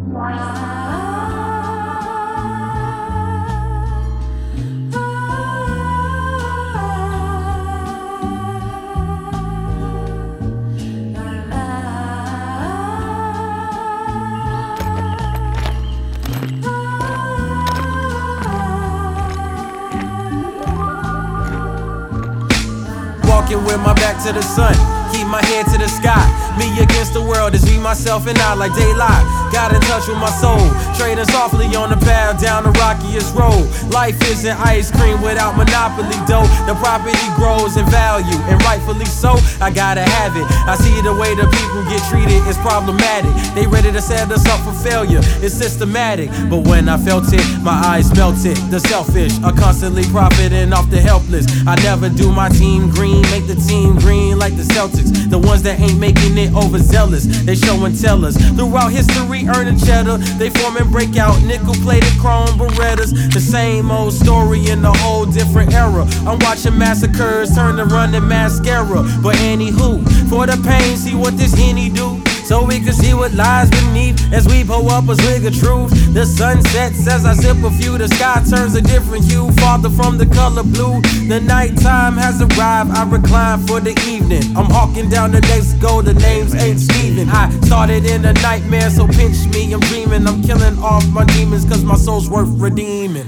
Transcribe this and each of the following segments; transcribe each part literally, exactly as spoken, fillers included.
Walking with my back to the sun, keep my head to the sky. Me against the world, it's me, myself, and I like daylight. Got in touch with my soul, trading softly on the path down the rockiest road. Life isn't ice cream without monopoly dough. The property grows in value, and rightfully so. I gotta have it. I see the way the people get treated is problematic. They ready to set us up for failure, it's systematic. But when I felt it, my eyes melted. The selfish are constantly profiting off the helpless. I never do my team green, make the team green like the Celtics. The ones that ain't making it overzealous, they show and tell us. Throughout history, earning cheddar, they form and break out nickel-plated chrome Berettas. The same old story in a whole different era. I'm watching massacres turn to running mascara. But anywho, for the pain, see what this Henny do, so we can see what lies beneath as we pull up a swig of truth. The sun sets as I sip a few, the sky turns a different hue, farther from the color blue. The nighttime has arrived, I recline for the evening. I'm hawking down the next goal, the names ain't Steven. I started in a nightmare, so pinch me, I'm dreaming. I'm killing off my demons, cause my soul's worth redeeming.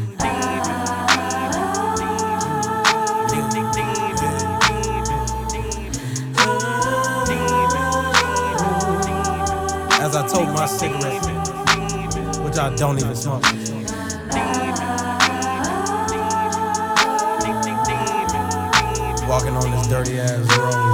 As I told my cigarette, which I don't even smoke. Walking on this dirty ass road.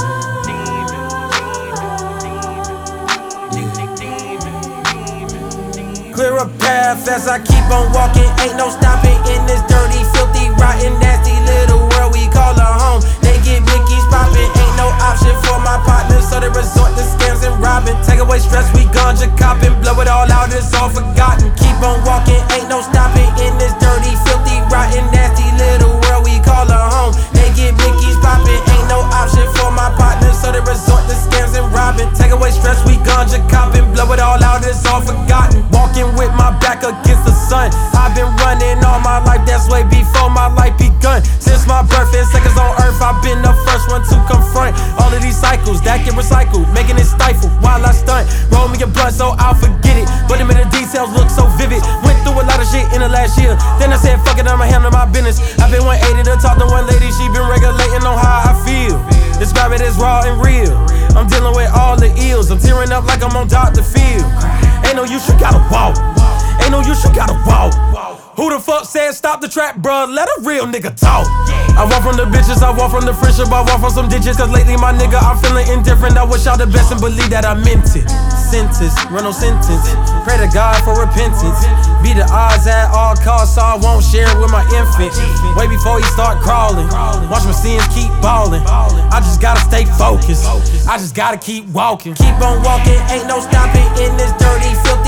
Clear a path as I keep on walking. Ain't no stopping in this dirty, filthy, rotten, nasty little world we call a home. They get blickies popping, ain't no option for my partners, so they resort to scams and robbing. Take away stress, we ganja copping, blow it all out, it's all forgotten. Keep on walking, ain't no stopping in this dirty, filthy, rotten, nasty little world we call a home. They get blickies popping, ain't no option for my partners, so they resort to scams and robbing. Take away stress, we ganja copping, blow it all out, it's all forgotten. Walking with my back against the sun, I've been running all my life, that's way before my life begun. Since my birth and seconds on earth, I've been the first one to confront all of these cycles that get recycled, making it stifle while I stunt. Roll me a blunt so I'll forget it, but the minute details look so vivid. Went through a lot of shit in the last year, then I said fuck it, I'ma handle my business. I've been one eighty to talk to one lady, she been regulating on how I feel. Describe it as raw and real, I'm dealing with all the ills, I'm tearing up like I'm on Doctor Phil. Ain't no use, you gotta walk, ain't no use, you gotta walk. Who the fuck said stop the trap, bruh? Let a real nigga talk. I walk from the bitches, I walk from the friendship, I walk from some ditches. Cause lately my nigga, I'm feeling indifferent. I wish y'all the best and believe that I meant it. Sentence, run no sentence, pray to God for repentance. Be the odds at all costs, so I won't share it with my infant. Way before he start crawling, watch my sins keep balling. I just gotta stay focused, I just gotta keep walking. Keep on walking, ain't no stopping in this dirty filth.